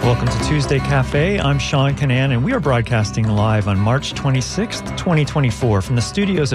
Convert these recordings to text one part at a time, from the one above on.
Welcome to Tuesday Cafe. I'm Sean Canan, and we are broadcasting live on March 26th, 2024 from the studios of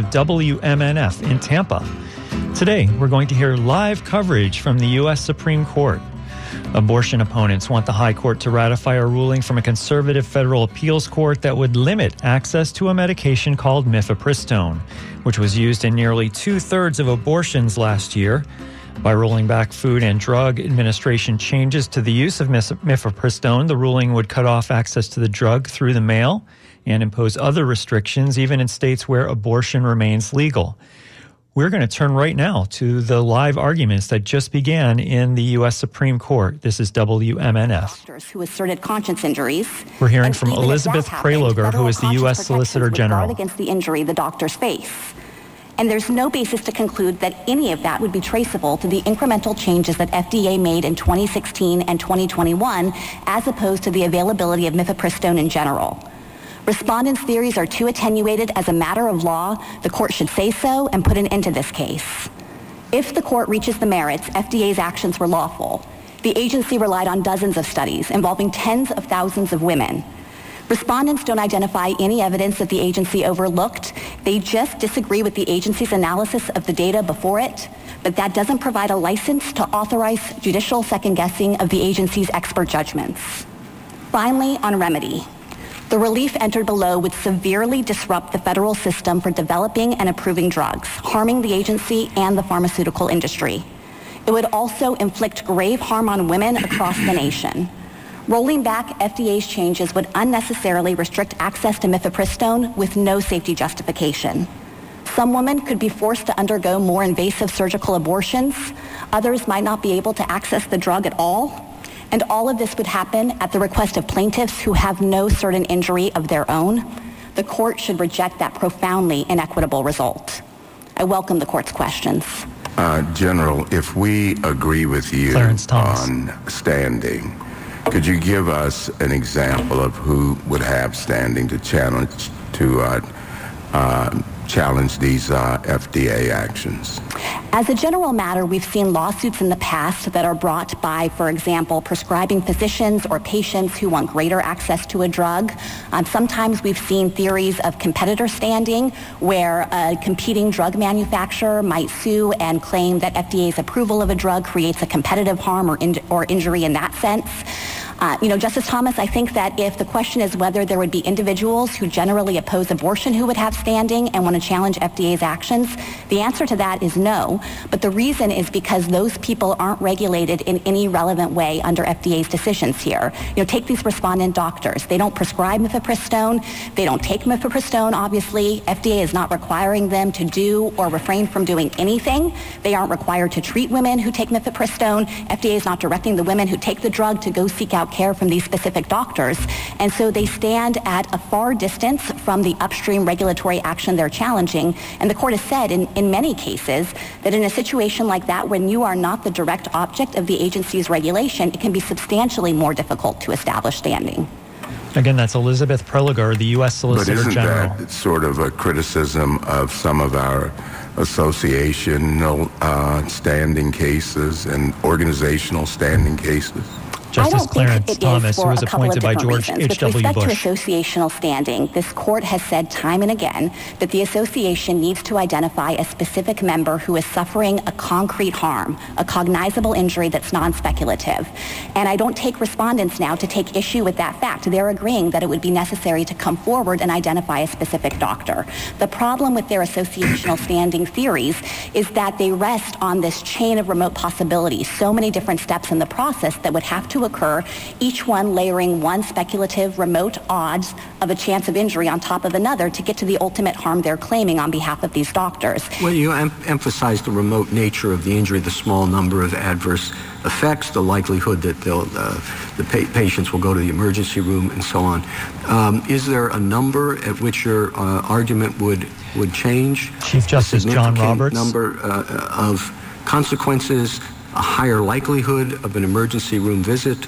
WMNF in Tampa. Today, we're going to hear live coverage from the U.S. Supreme Court. Abortion opponents want the High Court to ratify a ruling from a conservative federal appeals court that would limit access to a medication called mifepristone, which was used in nearly two-thirds of abortions last year. By rolling back Food and Drug Administration changes to the use of mifepristone, the ruling would cut off access to the drug through the mail and impose other restrictions, even in states where abortion remains legal. We're going to turn right now to the live arguments that just began in the U.S. Supreme Court. This is WMNF. Doctors who asserted conscience injuries. We're hearing from Elizabeth Prelogar, who is the U.S. Solicitor General. Against the injury the doctors face. And there's no basis to conclude that any of that would be traceable to the incremental changes that FDA made in 2016 and 2021, as opposed to the availability of mifepristone in general. Respondents' theories are too attenuated as a matter of law. The court should say so and put an end to this case. If the court reaches the merits, FDA's actions were lawful. The agency relied on dozens of studies involving tens of thousands of women. Respondents don't identify any evidence that the agency overlooked. They just disagree with the agency's analysis of the data before it, but that doesn't provide a license to authorize judicial second-guessing of the agency's expert judgments. Finally, on remedy. The relief entered below would severely disrupt the federal system for developing and approving drugs, harming the agency and the pharmaceutical industry. It would also inflict grave harm on women across the nation. Rolling back FDA's changes would unnecessarily restrict access to mifepristone with no safety justification. Some women could be forced to undergo more invasive surgical abortions. Others might not be able to access the drug at all. And all of this would happen at the request of plaintiffs who have no certain injury of their own. The court should reject that profoundly inequitable result. I welcome the court's questions. General, if we agree with you on standing, could you give us an example of who would have standing to challenge these FDA actions? As a general matter, we've seen lawsuits in the past that are brought by, for example, prescribing physicians or patients who want greater access to a drug. Sometimes we've seen theories of competitor standing, where a competing drug manufacturer might sue and claim that FDA's approval of a drug creates a competitive harm or injury in that sense. Justice Thomas, I think that if the question is whether there would be individuals who generally oppose abortion who would have standing and want to challenge FDA's actions, the answer to that is no. But the reason is because those people aren't regulated in any relevant way under FDA's decisions here. Take these respondent doctors. They don't prescribe mifepristone. They don't take mifepristone, obviously. FDA is not requiring them to do or refrain from doing anything. They aren't required to treat women who take mifepristone. FDA is not directing the women who take the drug to go seek out care from these specific doctors. And so they stand at a far distance from the upstream regulatory action they're challenging. And the court has said in many cases that in a situation like that, when you are not the direct object of the agency's regulation, it can be substantially more difficult to establish standing. Again, that's Elizabeth Prelogar, the U.S. Solicitor General. But isn't that sort of a criticism of some of our associational standing cases and organizational standing cases? Justice Clarence Thomas, who was appointed by George H.W. Bush. With respect to associational standing, this court has said time and again that the association needs to identify a specific member who is suffering a concrete harm, a cognizable injury that's non-speculative. And I don't take respondents now to take issue with that fact. They're agreeing that it would be necessary to come forward and identify a specific doctor. The problem with their associational standing theories is that they rest on this chain of remote possibilities, so many different steps in the process that would have to occur, each one layering one speculative remote odds of a chance of injury on top of another to get to the ultimate harm they're claiming on behalf of these doctors. Well, you emphasize the remote nature of the injury, the small number of adverse effects, the likelihood that the patients will go to the emergency room, and so on. Is there a number at which your argument would change? Chief Justice John Roberts. Number of consequences, a higher likelihood of an emergency room visit,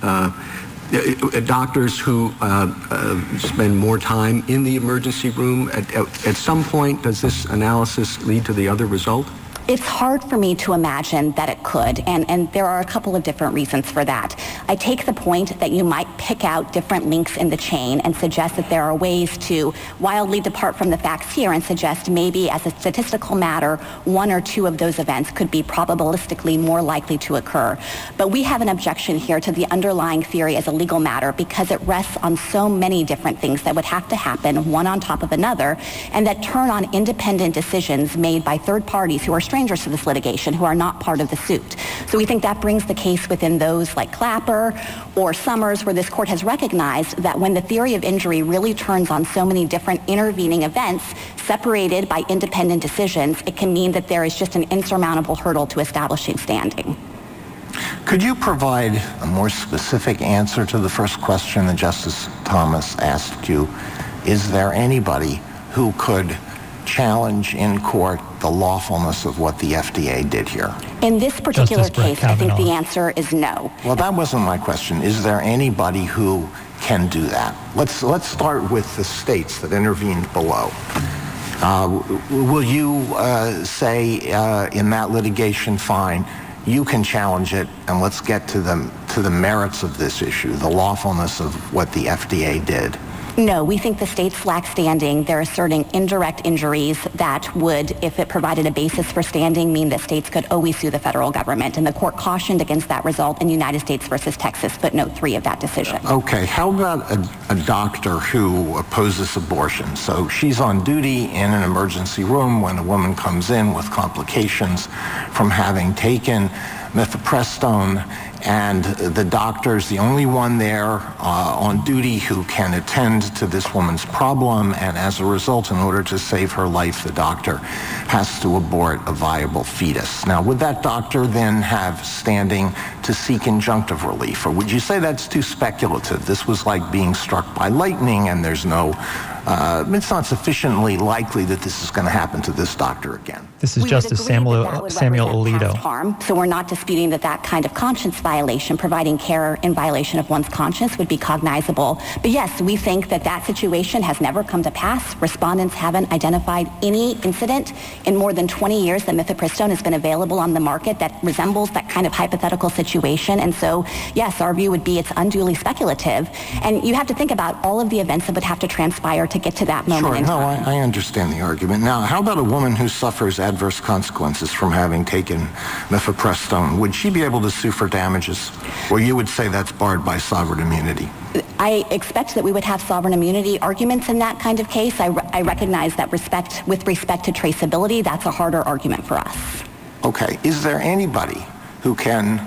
doctors who spend more time in the emergency room. At some point, does this analysis lead to the other result? It's hard for me to imagine that it could, and there are a couple of different reasons for that. I take the point that you might pick out different links in the chain and suggest that there are ways to wildly depart from the facts here and suggest maybe as a statistical matter, one or two of those events could be probabilistically more likely to occur. But we have an objection here to the underlying theory as a legal matter because it rests on so many different things that would have to happen one on top of another and that turn on independent decisions made by third parties who are strangers to this litigation, who are not part of the suit. So we think that brings the case within those like Clapper or Summers, where this court has recognized that when the theory of injury really turns on so many different intervening events separated by independent decisions, it can mean that there is just an insurmountable hurdle to establishing standing. Could you provide a more specific answer to the first question that Justice Thomas asked you? Is there anybody who could challenge in court the lawfulness of what the FDA did here? In this particular case, I think the answer is no. Well, that wasn't my question. Is there anybody who can do that? Let's start with the states that intervened below. Will you say in that litigation, fine, you can challenge it, and let's get to the merits of this issue, the lawfulness of what the FDA did? No, we think the states lack standing. They're asserting indirect injuries that would, if it provided a basis for standing, mean that states could always sue the federal government. And the court cautioned against that result in United States versus Texas, footnote 3 of that decision. Okay, how about a doctor who opposes abortion? So she's on duty in an emergency room when a woman comes in with complications from having taken mifepristone, and the doctor's the only one there on duty who can attend to this woman's problem, and as a result, in order to save her life, the doctor has to abort a viable fetus. Now, would that doctor then have standing to seek injunctive relief, or would you say that's too speculative? This was like being struck by lightning, and there's no it's not sufficiently likely that this is going to happen to this doctor again. This is Justice Samuel Alito. Harm. So we're not disputing that kind of conscience violation, providing care in violation of one's conscience, would be cognizable. But yes, we think that situation has never come to pass. Respondents haven't identified any incident in more than 20 years that mifepristone has been available on the market that resembles that kind of hypothetical situation. And so, yes, our view would be it's unduly speculative. And you have to think about all of the events that would have to transpire to get to that moment in time. I understand the argument. Now, how about a woman who suffers adverse consequences from having taken mifepristone? Would she be able to sue for damages? Or you would say that's barred by sovereign immunity? I expect that we would have sovereign immunity arguments in that kind of case. I recognize that with respect to traceability, that's a harder argument for us. Okay. Is there anybody who can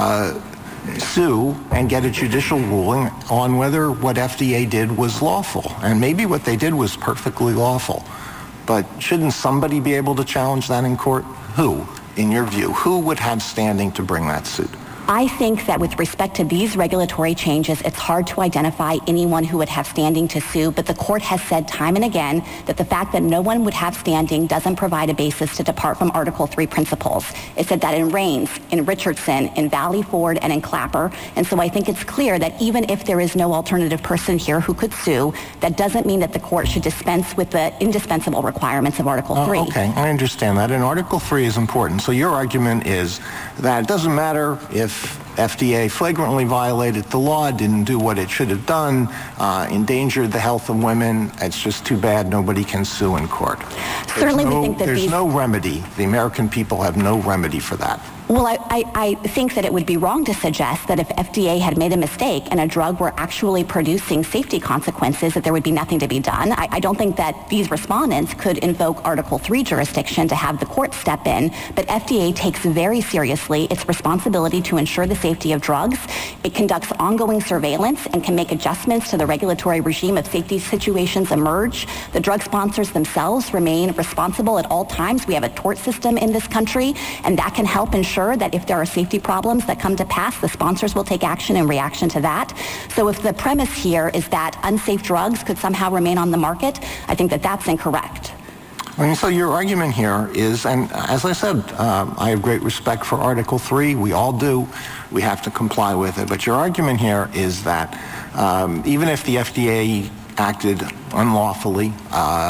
sue and get a judicial ruling on whether what FDA did was lawful? And maybe what they did was perfectly lawful. But shouldn't somebody be able to challenge that in court? Who, in your view? Who would have standing to bring that suit? I think that with respect to these regulatory changes, it's hard to identify anyone who would have standing to sue, but the court has said time and again that the fact that no one would have standing doesn't provide a basis to depart from Article 3 principles. It said that in Raines, in Richardson, in Valley Ford, and in Clapper, and so I think it's clear that even if there is no alternative person here who could sue, that doesn't mean that the court should dispense with the indispensable requirements of Article 3. Okay, I understand that, and Article 3 is important. So your argument is that it doesn't matter if FDA flagrantly violated the law, didn't do what it should have done, endangered the health of women. It's just too bad nobody can sue in court. Certainly we think that there's no remedy. The American people have no remedy for that. Well, I think that it would be wrong to suggest that if FDA had made a mistake and a drug were actually producing safety consequences, that there would be nothing to be done. I don't think that these respondents could invoke Article 3 jurisdiction to have the court step in, but FDA takes very seriously its responsibility to ensure the safety of drugs. It conducts ongoing surveillance and can make adjustments to the regulatory regime if safety situations emerge. The drug sponsors themselves remain responsible at all times. We have a tort system in this country, and that can help ensure that if there are safety problems that come to pass, the sponsors will take action in reaction to that. So if the premise here is that unsafe drugs could somehow remain on the market, I think that that's incorrect. I mean, so your argument here is, and as I said, I have great respect for Article 3. We all do. We have to comply with it. But your argument here is that even if the FDA acted unlawfully,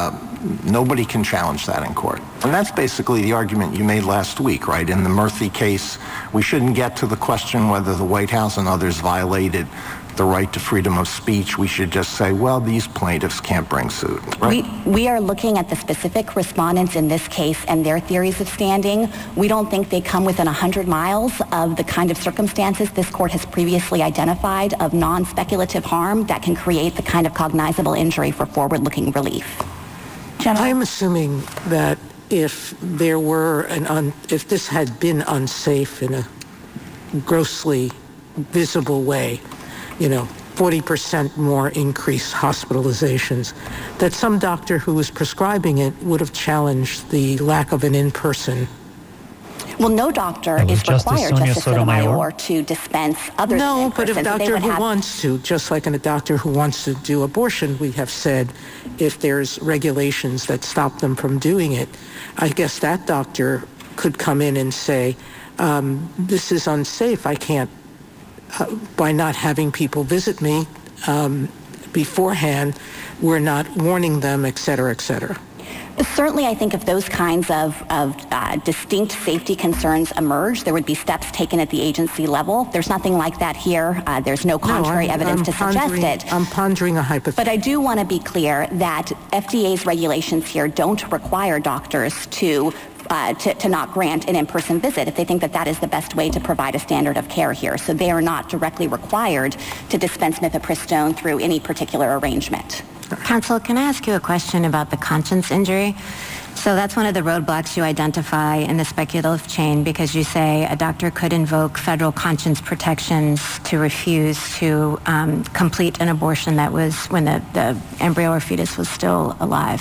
Nobody can challenge that in court. And that's basically the argument you made last week, right? In the Murthy case, we shouldn't get to the question whether the White House and others violated the right to freedom of speech. We should just say, well, these plaintiffs can't bring suit, right? We are looking at the specific respondents in this case and their theories of standing. We don't think they come within 100 miles of the kind of circumstances this court has previously identified of non-speculative harm that can create the kind of cognizable injury for forward-looking relief. I'm assuming that if there were if this had been unsafe in a grossly visible way, 40% more increased hospitalizations, that some doctor who was prescribing it would have challenged the lack of an in-person. Well, no doctor is required, Justice Sotomayor, to dispense other than No, but if a doctor who wants to, just like in a doctor who wants to do abortion, we have said if there's regulations that stop them from doing it, I guess that doctor could come in and say, this is unsafe. I can't, by not having people visit me beforehand, we're not warning them, et cetera, et cetera. Certainly, I think if those kinds of distinct safety concerns emerge, there would be steps taken at the agency level. There's nothing like that here. There's no contrary evidence to suggest it. I'm pondering a hypothesis. But I do want to be clear that FDA's regulations here don't require doctors to not grant an in-person visit if they think that that is the best way to provide a standard of care here. So they are not directly required to dispense mifepristone through any particular arrangement. Counsel, can I ask you a question about the conscience injury? So that's one of the roadblocks you identify in the speculative chain because you say a doctor could invoke federal conscience protections to refuse to complete an abortion that was when the embryo or fetus was still alive.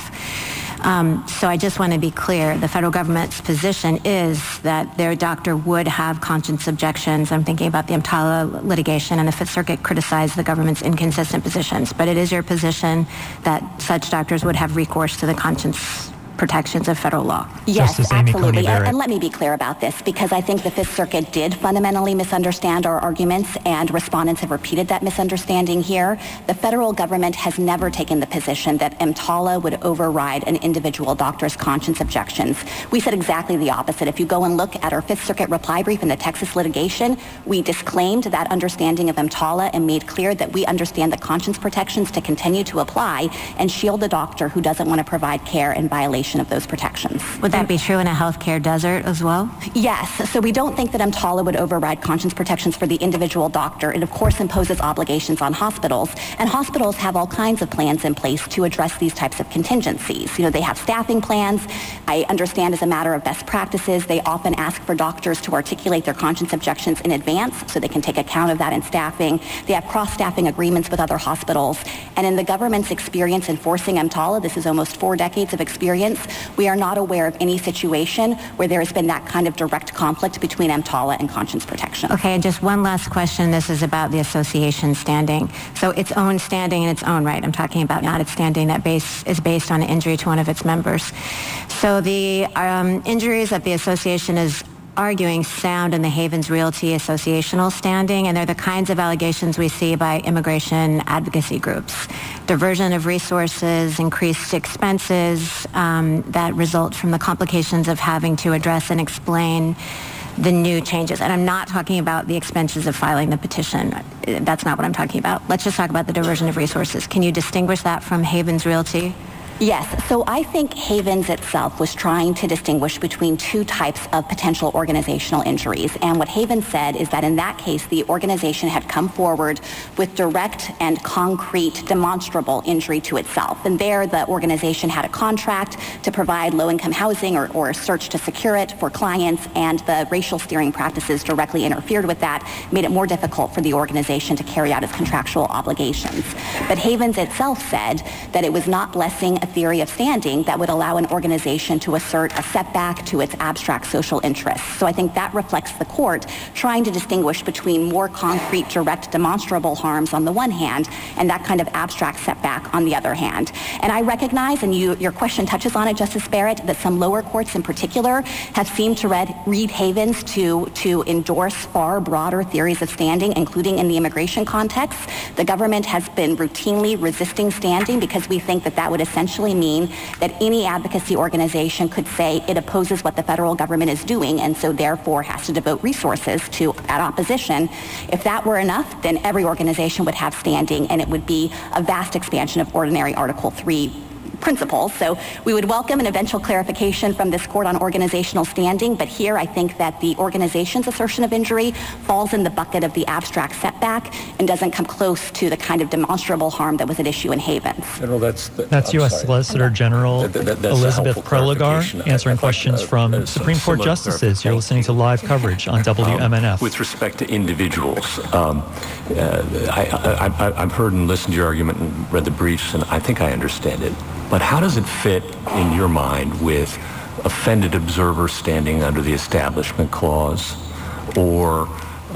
So I just want to be clear, the federal government's position is that their doctor would have conscience objections. I'm thinking about the EMTALA litigation, and the Fifth Circuit criticized the government's inconsistent positions. But it is your position that such doctors would have recourse to the conscience protections of federal law. Yes, absolutely. And let me be clear about this, because I think the Fifth Circuit did fundamentally misunderstand our arguments, and respondents have repeated that misunderstanding here. The federal government has never taken the position that EMTALA would override an individual doctor's conscience objections. We said exactly the opposite. If you go and look at our Fifth Circuit reply brief in the Texas litigation, we disclaimed that understanding of EMTALA and made clear that we understand the conscience protections to continue to apply and shield the doctor who doesn't want to provide care in violation of those protections. Would that be true in a healthcare desert as well? Yes. So we don't think that EMTALA would override conscience protections for the individual doctor. It, of course, imposes obligations on hospitals, and hospitals have all kinds of plans in place to address these types of contingencies. They have staffing plans. I understand as a matter of best practices, they often ask for doctors to articulate their conscience objections in advance so they can take account of that in staffing. They have cross-staffing agreements with other hospitals. And in the government's experience enforcing EMTALA, this is almost 4 decades of experience, we are not aware of any situation where there has been that kind of direct conflict between EMTALA and conscience protection. Okay, and just one last question. This is about the association standing. So its own standing in its own right. I'm talking about not its standing that is based on an injury to one of its members. So the injuries that the association is arguing sound in the Havens Realty associational standing, and they're the kinds of allegations we see by immigration advocacy groups. Diversion of resources, increased expenses that result from the complications of having to address and explain the new changes. And I'm not talking about the expenses of filing the petition. That's not what I'm talking about. Let's just talk about the diversion of resources. Can you distinguish that from Havens Realty? Yes. So I think Havens itself was trying to distinguish between 2 types of potential organizational injuries. And what Havens said is that in that case, the organization had come forward with direct and concrete demonstrable injury to itself. And there, the organization had a contract to provide low-income housing or search to secure it for clients, and the racial steering practices directly interfered with that, made it more difficult for the organization to carry out its contractual obligations. But Havens itself said that it was not blessing a theory of standing that would allow an organization to assert a setback to its abstract social interests. So I think that reflects the court trying to distinguish between more concrete, direct, demonstrable harms on the one hand and that kind of abstract setback on the other hand. And I recognize, and your question touches on it, Justice Barrett, that some lower courts in particular have seemed to read Havens to endorse far broader theories of standing, including in the immigration context. The government has been routinely resisting standing because we think that would essentially essentially mean that any advocacy organization could say it opposes what the federal government is doing and so therefore has to devote resources to that opposition. If that were enough, then every organization would have standing, and it would be a vast expansion of ordinary Article 3 principles. So we would welcome an eventual clarification from this court on organizational standing, but here I think that the organization's assertion of injury falls in the bucket of the abstract setback and doesn't come close to the kind of demonstrable harm that was at issue in Havens. General, that's U.S. Solicitor General Elizabeth Prelogar answering questions from Supreme Court justices. You're listening to live coverage on WMNF. With respect to individuals, I've heard and listened to your argument and read the briefs, and I think I understand it. But how does it fit in your mind with offended observers standing under the Establishment Clause, or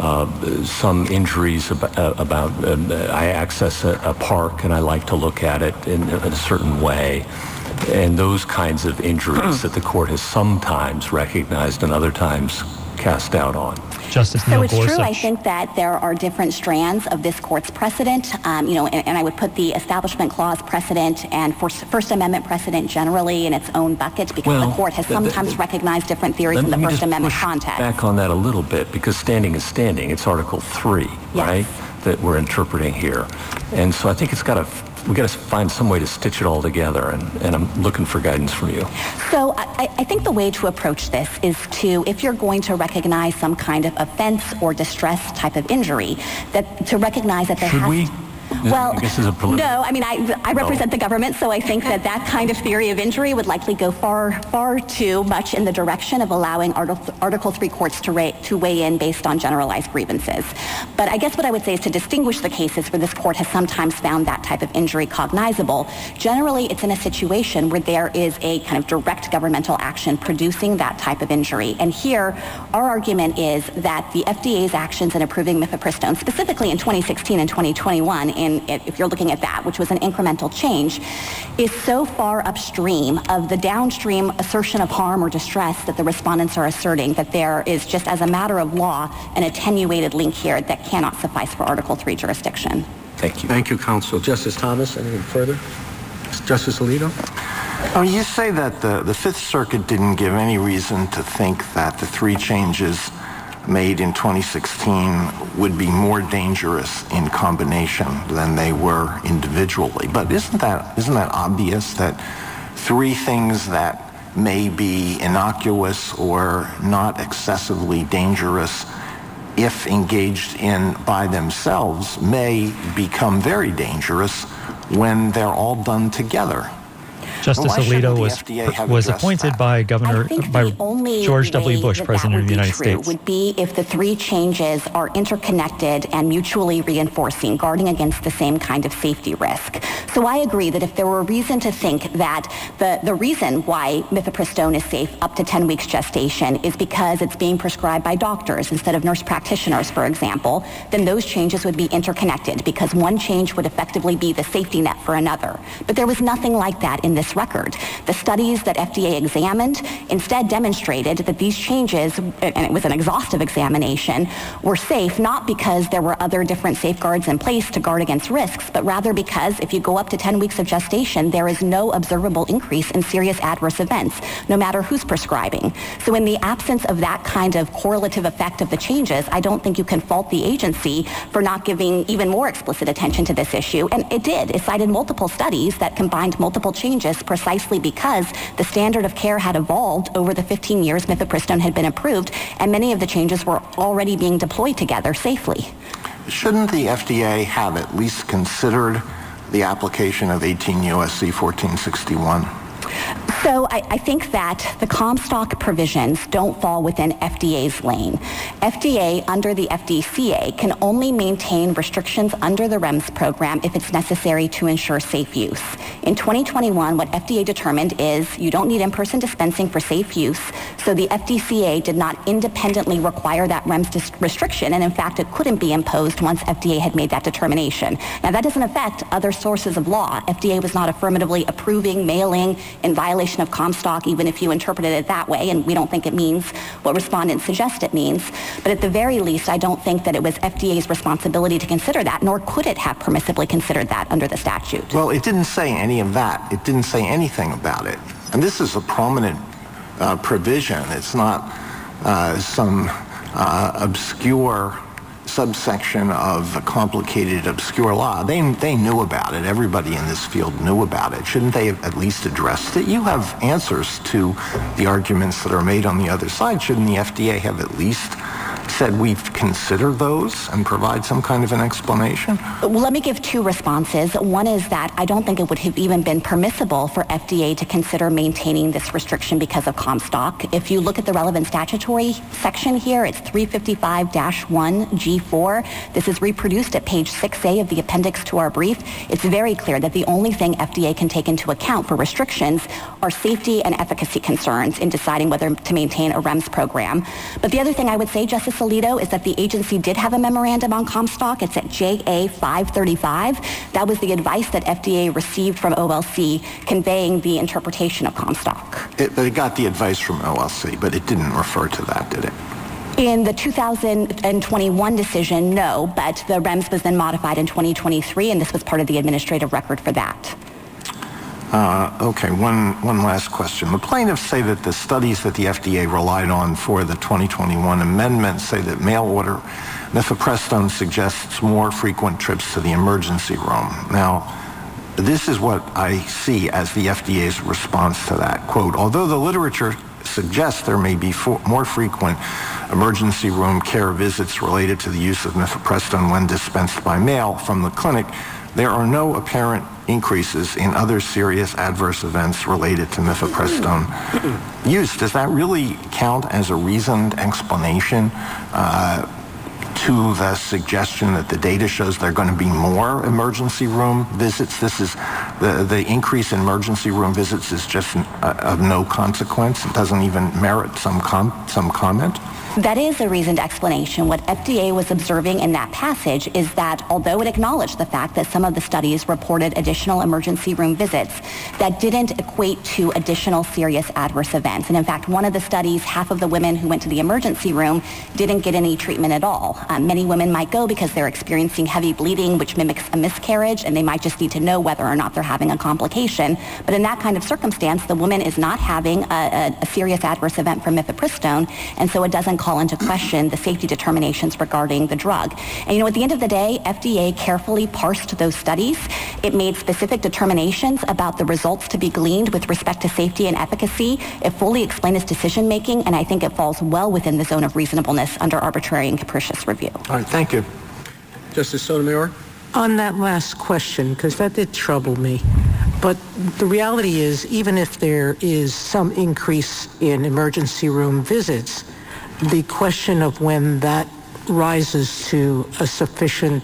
some injuries about I access a park and I like to look at it in a certain way, and those kinds of injuries that the court has sometimes recognized and other times cast doubt on? Justice Neil Gorsuch. So it's true. I think that there are different strands of this court's precedent, and I would put the Establishment Clause precedent and First Amendment precedent generally in its own bucket, because the court has sometimes recognized different theories in the First Amendment context. Back on that a little bit, because standing is standing. It's Article 3, right, that we're interpreting here. And so I think we got to find some way to stitch it all together, and I'm looking for guidance from you. So I think the way to approach this is to, if you're going to recognize some kind of offense or distress type of injury, to recognize that there Should has... we? Well, no, I mean, I represent the government, so I think that kind of theory of injury would likely go far too much in the direction of allowing Article 3 courts to weigh in based on generalized grievances. But I guess what I would say is to distinguish the cases where this court has sometimes found that type of injury cognizable. Generally, it's in a situation where there is a kind of direct governmental action producing that type of injury. And here, our argument is that the FDA's actions in approving mifepristone, specifically in 2016 and 2021, if you're looking at that, which was an incremental change, is so far upstream of the downstream assertion of harm or distress that the respondents are asserting that there is, just as a matter of law, an attenuated link here that cannot suffice for Article 3 jurisdiction. Thank you. Thank you, counsel. Justice Thomas, anything further? Justice Alito? You say that the Fifth Circuit didn't give any reason to think that the 3 changes made in 2016 would be more dangerous in combination than they were individually. But isn't that obvious, that 3 things that may be innocuous or not excessively dangerous, if engaged in by themselves, may become very dangerous when they're all done together? Justice Alito was appointed by George W. Bush, President of the United States. Would be if the 3 changes are interconnected and mutually reinforcing, guarding against the same kind of safety risk. So I agree that if there were reason to think that the reason why mifepristone is safe up to 10 weeks gestation is because it's being prescribed by doctors instead of nurse practitioners, for example, then those changes would be interconnected, because one change would effectively be the safety net for another. But there was nothing like that in this record. The studies that FDA examined instead demonstrated that these changes, and it was an exhaustive examination, were safe not because there were other different safeguards in place to guard against risks, but rather because if you go up to 10 weeks of gestation, there is no observable increase in serious adverse events, no matter who's prescribing. So in the absence of that kind of correlative effect of the changes, I don't think you can fault the agency for not giving even more explicit attention to this issue. And it did. It cited multiple studies that combined multiple changes precisely because the standard of care had evolved over the 15 years mifepristone had been approved, and many of the changes were already being deployed together safely. Shouldn't the FDA have at least considered the application of 18 U.S.C. 1461? So I think that the Comstock provisions don't fall within FDA's lane. FDA, under the FDCA, can only maintain restrictions under the REMS program if it's necessary to ensure safe use. In 2021, what FDA determined is you don't need in-person dispensing for safe use, so the FDCA did not independently require that REMS restriction, and in fact, it couldn't be imposed once FDA had made that determination. Now, that doesn't affect other sources of law. FDA was not affirmatively approving, mailing, in violation application of Comstock, even if you interpreted it that way, and we don't think it means what respondents suggest it means. But at the very least, I don't think that it was FDA's responsibility to consider that, nor could it have permissibly considered that under the statute. Well, it didn't say any of that. It didn't say anything about it. And this is a prominent provision. It's not some obscure subsection of a complicated, obscure law. They knew about it. Everybody in this field knew about it. Shouldn't they have at least addressed it? You have answers to the arguments that are made on the other side. Shouldn't the FDA have at least said we've considered those and provide some kind of an explanation? Well, let me give two responses. One is that I don't think it would have even been permissible for FDA to consider maintaining this restriction because of Comstock. If you look at the relevant statutory section here, it's 355-1G4. This is reproduced at page 6A of the appendix to our brief. It's very clear that the only thing FDA can take into account for restrictions are safety and efficacy concerns in deciding whether to maintain a REMS program. But the other thing I would say, Justice Alito, is that the agency did have a memorandum on Comstock. It's at JA 535. That was the advice that FDA received from OLC conveying the interpretation of Comstock. It got the advice from OLC, but it didn't refer to that, did it? In the 2021 decision, no, but the REMS was then modified in 2023, and this was part of the administrative record for that. Okay, one last question. The plaintiffs say that the studies that the FDA relied on for the 2021 amendment say that mail order mifepristone suggests more frequent trips to the emergency room. Now, this is what I see as the FDA's response to that. Quote, although the literature suggests there may be more frequent emergency room care visits related to the use of mifepristone when dispensed by mail from the clinic, there are no apparent increases in other serious adverse events related to mifepristone use. Does that really count as a reasoned explanation to the suggestion that the data shows there are going to be more emergency room visits? This is the increase in emergency room visits is just of no consequence. It doesn't even merit some comment. That is a reasoned explanation. What FDA was observing in that passage is that although it acknowledged the fact that some of the studies reported additional emergency room visits, that didn't equate to additional serious adverse events. And in fact, one of the studies, half of the women who went to the emergency room didn't get any treatment at all. Many women might go because they're experiencing heavy bleeding, which mimics a miscarriage, and they might just need to know whether or not they're having a complication. But in that kind of circumstance, the woman is not having a serious adverse event from mifepristone, and so it doesn't call into question the safety determinations regarding the drug. And at the end of the day, FDA carefully parsed those studies. It made specific determinations about the results to be gleaned with respect to safety and efficacy. It fully explained its decision-making, and I think it falls well within the zone of reasonableness under arbitrary and capricious review. All right, thank you. Justice Sotomayor? On that last question, because that did trouble me, but the reality is, even if there is some increase in emergency room visits, the question of when that rises to a sufficient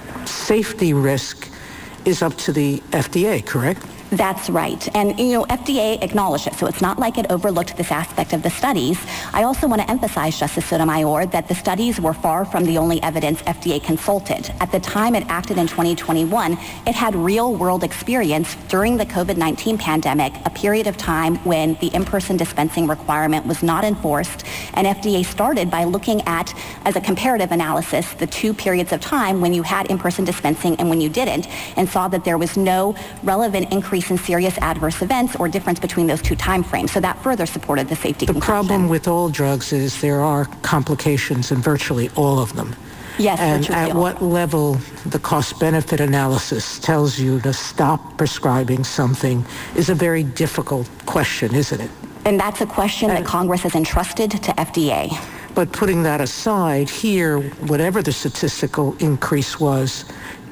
safety risk is up to the FDA, correct? That's right. And, FDA acknowledged it, so it's not like it overlooked this aspect of the studies. I also want to emphasize, Justice Sotomayor, that the studies were far from the only evidence FDA consulted. At the time it acted in 2021, it had real-world experience during the COVID-19 pandemic, a period of time when the in-person dispensing requirement was not enforced, and FDA started by looking at, as a comparative analysis, the two periods of time when you had in-person dispensing and when you didn't, and saw that there was no relevant increase in serious adverse events or difference between those two time frames. So that further supported the safety conclusion. The problem with all drugs is there are complications in virtually all of them. Yes, and at what level the cost-benefit analysis tells you to stop prescribing something is a very difficult question, isn't it? And that's a question that Congress has entrusted to FDA. But putting that aside, here, whatever the statistical increase was,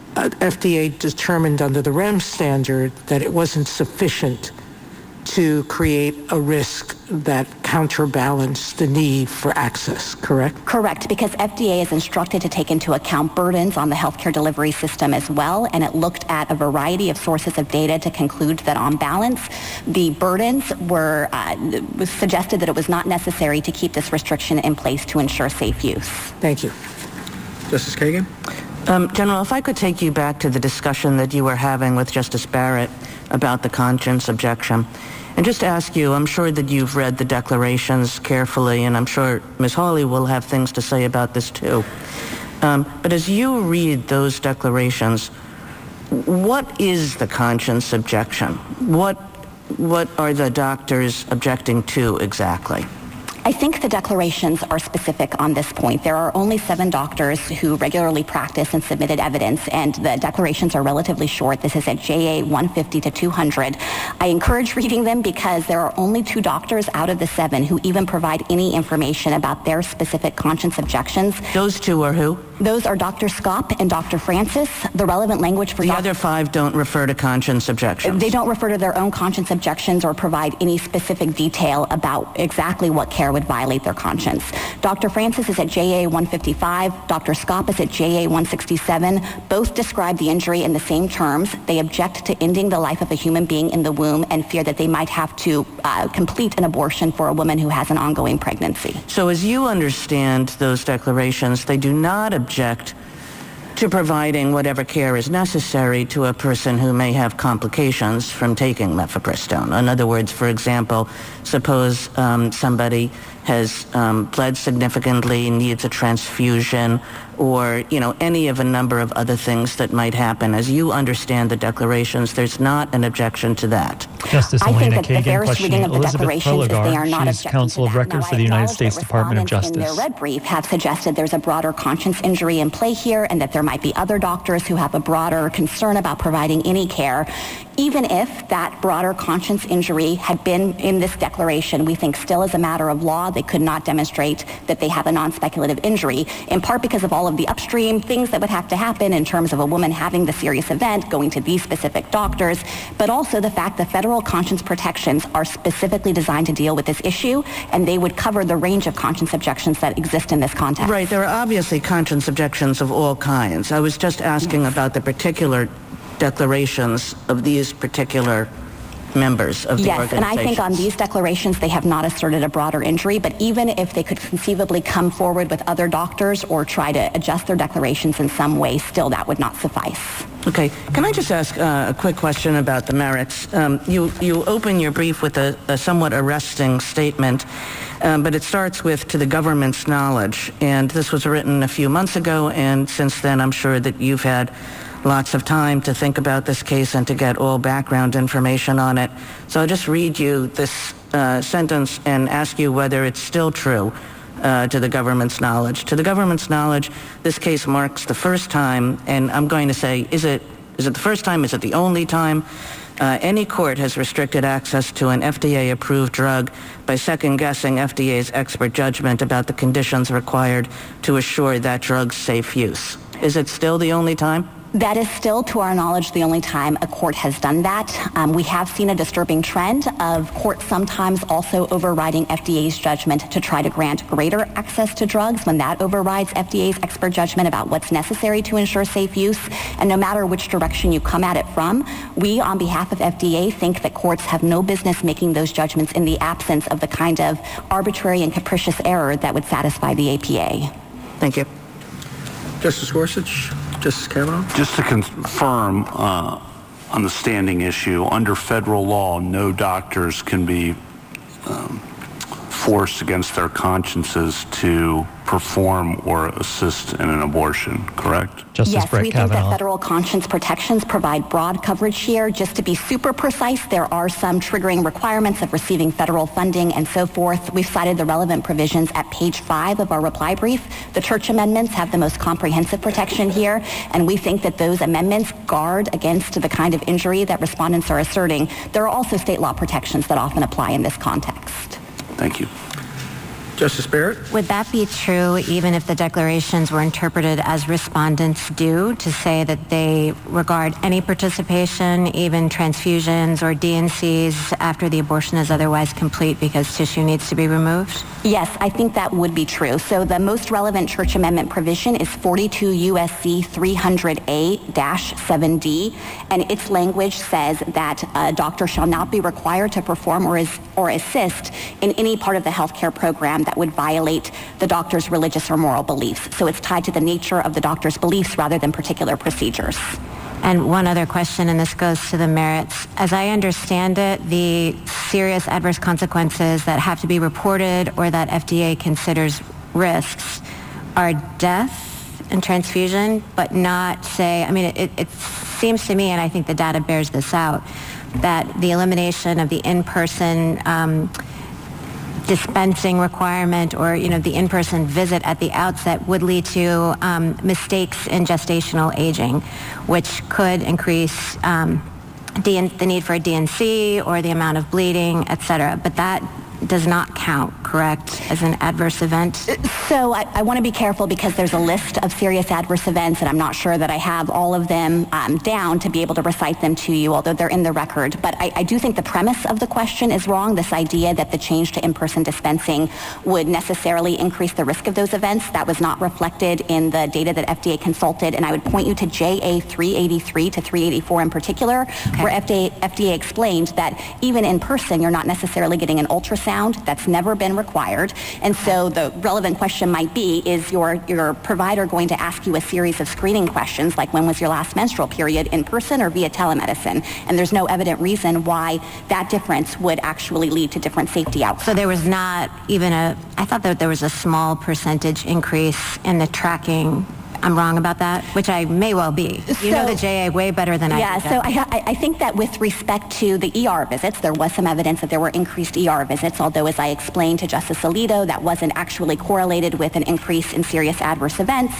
FDA determined under the REMS standard that it wasn't sufficient to create a risk that counterbalanced the need for access, correct? Correct, because FDA is instructed to take into account burdens on the healthcare delivery system as well, and it looked at a variety of sources of data to conclude that on balance, the burdens were suggested that it was not necessary to keep this restriction in place to ensure safe use. Thank you. Justice Kagan? General, if I could take you back to the discussion that you were having with Justice Barrett about the conscience objection, and just ask you, I'm sure that you've read the declarations carefully, and I'm sure Ms. Hawley will have things to say about this too. But as you read those declarations, what is the conscience objection? What are the doctors objecting to exactly? I think the declarations are specific on this point. There are only 7 doctors who regularly practice and submitted evidence, and the declarations are relatively short. This is at JA 150 to 200. I encourage reading them because there are only 2 doctors out of the 7 who even provide any information about their specific conscience objections. Those 2 are who? Those are Dr. Skopp and Dr. Francis. The relevant language for the other 5 don't refer to conscience objections. They don't refer to their own conscience objections or provide any specific detail about exactly what care would violate their conscience. Dr. Francis is at JA 155. Dr. Skopp is at JA 167. Both describe the injury in the same terms. They object to ending the life of a human being in the womb and fear that they might have to complete an abortion for a woman who has an ongoing pregnancy. So as you understand those declarations, they do not object to providing whatever care is necessary to a person who may have complications from taking mifepristone. In other words, for example, suppose somebody has bled significantly, needs a transfusion, or any of a number of other things that might happen. As you understand the declarations, there's not an objection to that. Justice I think Elena that the Kagan fairest reading of the declarations is they are not She's counsel of record for the United States Department of Justice. In their red brief have suggested there's a broader conscience injury in play here and that there might be other doctors who have a broader concern about providing any care. Even if that broader conscience injury had been in this declaration, we think still as a matter of law, they could not demonstrate that they have a non-speculative injury, in part because of all of the upstream things that would have to happen in terms of a woman having the serious event, going to these specific doctors, but also the fact that federal conscience protections are specifically designed to deal with this issue, and they would cover the range of conscience objections that exist in this context. Right, there are obviously conscience objections of all kinds. I was just asking about the particular declarations of these particular members of the organization. Yes, and I think on these declarations they have not asserted a broader injury, but even if they could conceivably come forward with other doctors or try to adjust their declarations in some way, still that would not suffice. Okay, can I just ask a quick question about the merits? You open your brief with a somewhat arresting statement, but it starts with, to the government's knowledge, and this was written a few months ago, and since then I'm sure that you've had lots of time to think about this case and to get all background information on it. So I'll just read you this sentence and ask you whether it's still true to the government's knowledge. To the government's knowledge, this case marks the first time, and I'm going to say, is it the first time? Is it the only time? Any court has restricted access to an FDA-approved drug by second-guessing FDA's expert judgment about the conditions required to assure that drug's safe use. Is it still the only time? That is still, to our knowledge, the only time a court has done that. We have seen a disturbing trend of courts sometimes also overriding FDA's judgment to try to grant greater access to drugs when that overrides FDA's expert judgment about what's necessary to ensure safe use. And no matter which direction you come at it from, we, on behalf of FDA, think that courts have no business making those judgments in the absence of the kind of arbitrary and capricious error that would satisfy the APA. Thank you. Justice Gorsuch? Justice Kavanaugh? Just to confirm on the standing issue, under federal law, no doctors can be forced against their consciences to perform or assist in an abortion, correct? Yes, we think that federal conscience protections provide broad coverage here. Just to be super precise, there are some triggering requirements of receiving federal funding and so forth. We've cited the relevant provisions at page 5 of our reply brief. The Church amendments have the most comprehensive protection here, and we think that those amendments guard against the kind of injury that respondents are asserting. There are also state law protections that often apply in this context. Thank you. Justice Barrett? Would that be true even if the declarations were interpreted as respondents do, to say that they regard any participation, even transfusions or DNCs, after the abortion is otherwise complete because tissue needs to be removed? Yes, I think that would be true. So the most relevant Church Amendment provision is 42 U.S.C. 300A-7D, and its language says that a doctor shall not be required to perform or assist in any part of the healthcare program that that would violate the doctor's religious or moral beliefs. So it's tied to the nature of the doctor's beliefs rather than particular procedures. And one other question, and this goes to the merits. As I understand it, the serious adverse consequences that have to be reported or that FDA considers risks are death and transfusion, but not say, I mean, it seems to me, and I think the data bears this out, that the elimination of the in-person dispensing requirement or, the in-person visit at the outset would lead to mistakes in gestational aging, which could increase the need for a DNC or the amount of bleeding, et cetera. But that does not count, correct, as an adverse event? So I want to be careful because there's a list of serious adverse events, and I'm not sure that I have all of them down to be able to recite them to you, although they're in the record. But I do think the premise of the question is wrong, this idea that the change to in-person dispensing would necessarily increase the risk of those events. That was not reflected in the data that FDA consulted, and I would point you to JA 383 to 384 in particular, where FDA explained that even in person, you're not necessarily getting an ultrasound. That's never been required. And so the relevant question might be, is your provider going to ask you a series of screening questions, like when was your last menstrual period, in person or via telemedicine? And there's no evident reason why that difference would actually lead to different safety outcomes. So there was not even I thought that there was a small percentage increase in the tracking. I'm wrong about that, which I may well be. You know the JA way better than I do. Yeah, so I think that with respect to the ER visits, there was some evidence that there were increased ER visits, although as I explained to Justice Alito, that wasn't actually correlated with an increase in serious adverse events.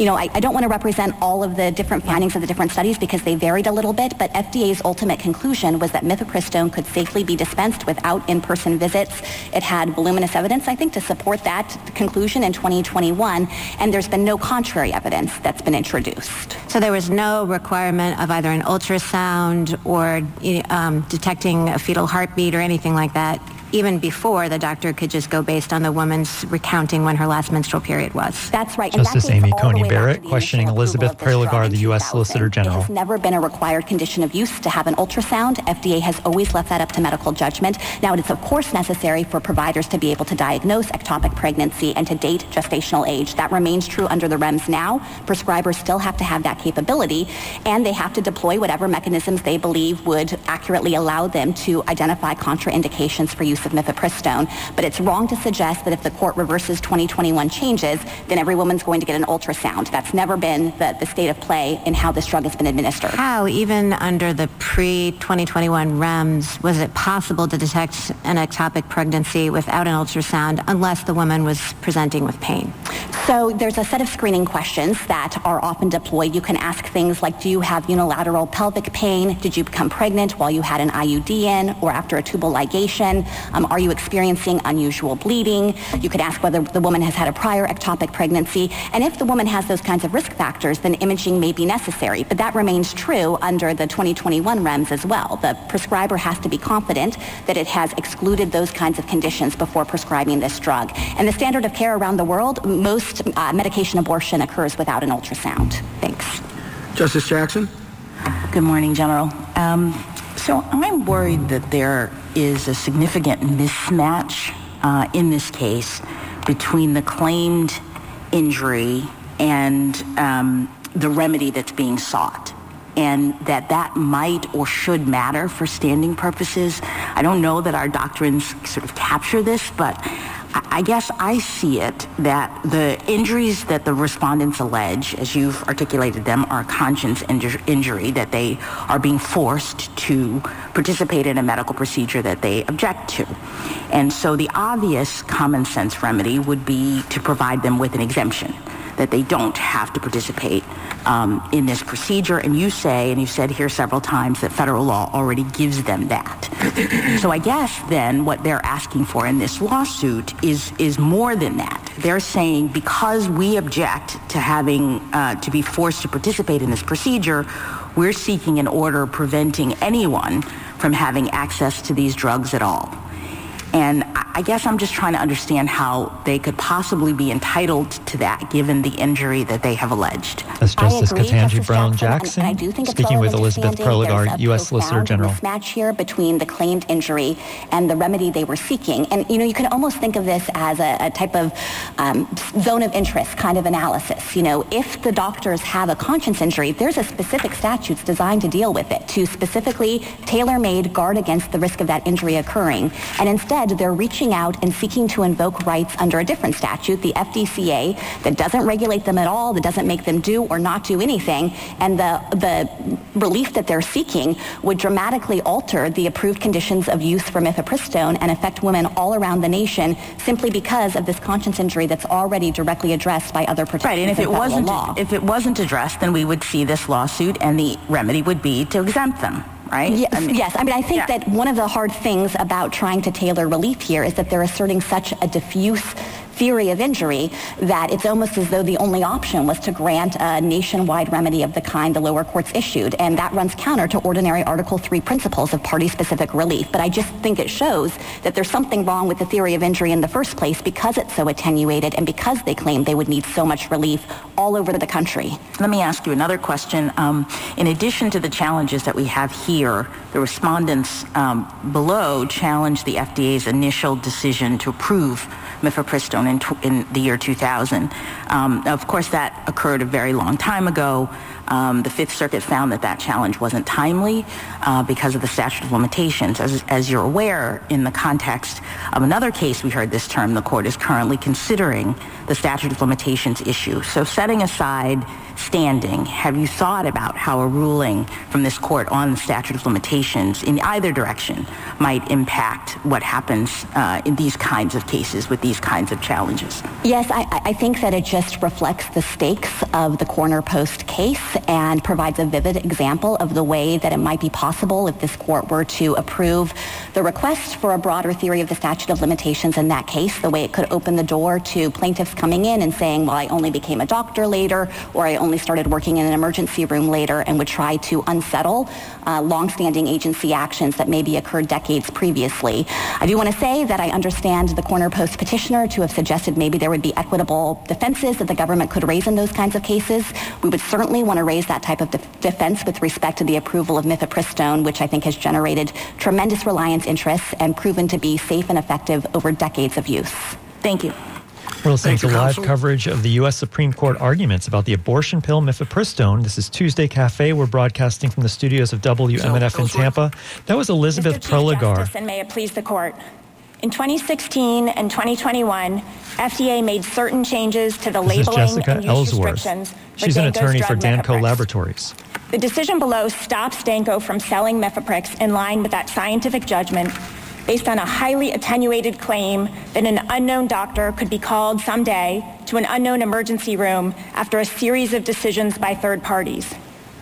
I don't want to represent all of the different findings of the different studies because they varied a little bit, but FDA's ultimate conclusion was that mifepristone could safely be dispensed without in-person visits. It had voluminous evidence, I think, to support that conclusion in 2021, and there's been no contrary evidence that's been introduced. So there was no requirement of either an ultrasound or detecting a fetal heartbeat or anything like that. Even before, the doctor could just go based on the woman's recounting when her last menstrual period was. That's right. Justice Amy Coney Barrett questioning Elizabeth Prelogar, the U.S. Solicitor General. It has never been a required condition of use to have an ultrasound. FDA has always left that up to medical judgment. Now, it is, of course, necessary for providers to be able to diagnose ectopic pregnancy and to date gestational age. That remains true under the REMS now. Prescribers still have to have that capability, and they have to deploy whatever mechanisms they believe would accurately allow them to identify contraindications for use of mifepristone. But it's wrong to suggest that if the court reverses 2021 changes, then every woman's going to get an ultrasound. That's never been the state of play in how this drug has been administered. How, even under the pre-2021 REMS, was it possible to detect an ectopic pregnancy without an ultrasound unless the woman was presenting with pain? So there's a set of screening questions that are often deployed. You can ask things like, do you have unilateral pelvic pain? Did you become pregnant while you had an IUD in or after a tubal ligation? Are you experiencing unusual bleeding? You could ask whether the woman has had a prior ectopic pregnancy. And if the woman has those kinds of risk factors, then imaging may be necessary. But that remains true under the 2021 REMS as well. The prescriber has to be confident that it has excluded those kinds of conditions before prescribing this drug. And the standard of care around the world, most medication abortion occurs without an ultrasound. Thanks. Justice Jackson? Good morning, General. So I'm worried that there is a significant mismatch in this case between the claimed injury and the remedy that's being sought, and that might or should matter for standing purposes. I don't know that our doctrines sort of capture this, but I guess I see it that the injuries that the respondents allege, as you've articulated them, are conscience injury, that they are being forced to participate in a medical procedure that they object to. And so the obvious common sense remedy would be to provide them with an exemption, that they don't have to participate in this procedure. And you say, and you've said here several times, that federal law already gives them that. So I guess then what they're asking for in this lawsuit is more than that. They're saying because we object to having to be forced to participate in this procedure, we're seeking an order preventing anyone from having access to these drugs at all. And I I guess I'm just trying to understand how they could possibly be entitled to that given the injury that they have alleged. That's Justice Ketanji Brown Jackson, I do think speaking with Elizabeth Prelogar, U.S. Solicitor General. There's a mismatch here between the claimed injury and the remedy they were seeking. And, you can almost think of this as a type of zone of interest kind of analysis. If the doctors have a conscience injury, there's a specific statute designed to deal with it, to specifically tailor-made guard against the risk of that injury occurring. And instead, they're reaching out and seeking to invoke rights under a different statute, the FDCA, that doesn't regulate them at all, that doesn't make them do or not do anything. And the relief that they're seeking would dramatically alter the approved conditions of use for mifepristone and affect women all around the nation simply because of this conscience injury that's already directly addressed by other protections. Right, and if it wasn't addressed, then we would see this lawsuit and the remedy would be to exempt them. Right? Yes. I think that one of the hard things about trying to tailor relief here is that they're asserting such a diffuse theory of injury that it's almost as though the only option was to grant a nationwide remedy of the kind the lower courts issued, and that runs counter to ordinary Article III principles of party-specific relief. But I just think it shows that there's something wrong with the theory of injury in the first place because it's so attenuated and because they claim they would need so much relief all over the country. Let me ask you another question. In addition to the challenges that we have here, the respondents below challenged the FDA's initial decision to approve mifepristone in the year 2000. Of course, that occurred a very long time ago. The Fifth Circuit found that challenge wasn't timely because of the statute of limitations. As you're aware, in the context of another case we heard this term, the court is currently considering the statute of limitations issue. So setting aside standing, have you thought about how a ruling from this court on the statute of limitations in either direction might impact what happens in these kinds of cases with these kinds of challenges? Yes, I think that it just reflects the stakes of the Corner Post case and provides a vivid example of the way that it might be possible if this court were to approve the request for a broader theory of the statute of limitations in that case, the way it could open the door to plaintiffs coming in and saying, well, I only became a doctor later, or I only started working in an emergency room later, and would try to unsettle longstanding agency actions that maybe occurred decades previously. I do want to say that I understand the Corner Post petitioner to have suggested maybe there would be equitable defenses that the government could raise in those kinds of cases. We would certainly want to raise that type of defense with respect to the approval of mifepristone, which I think has generated tremendous reliance interests and proven to be safe and effective over decades of use. Thank you. We're listening to live coverage of the U.S. Supreme Court arguments about the abortion pill mifepristone. This is Tuesday Cafe. We're broadcasting from the studios of WMNF in Tampa. That was Elizabeth Prelogar. And may it please the court. In 2016 and 2021, FDA made certain changes to the labeling and use restrictions. She's an attorney for Danco Laboratories. The decision below stops Danco from selling Mifeprix in line with that scientific judgment based on a highly attenuated claim that an unknown doctor could be called someday to an unknown emergency room after a series of decisions by third parties.